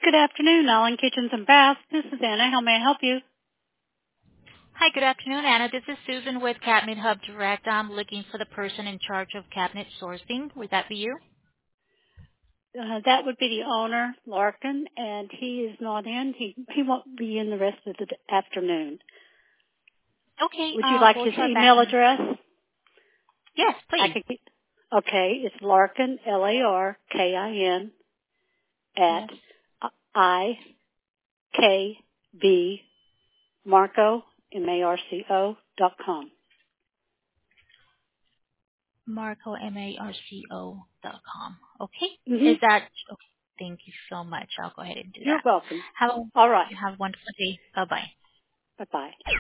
Good afternoon, Allen Kitchens and Baths. This is Anna. How may I help you? Hi, good afternoon, Anna. This is Susan with Cabinet Hub Direct. I'm looking for the person in charge of cabinet sourcing. Would that be you? That would be the owner, Larkin, and he is not in. He won't be in the rest of the afternoon. Okay. Would you like We'll his try back. email address? Yes, please. Okay, it's Larkin, Larkin, at IKB Marco, MARCO.com. MarcoMarco.com. Okay. Mm-hmm. Is that okay? Thank you so much. I'll go ahead and do You're that. welcome. Have All right. a wonderful day. Bye-bye. Bye-bye.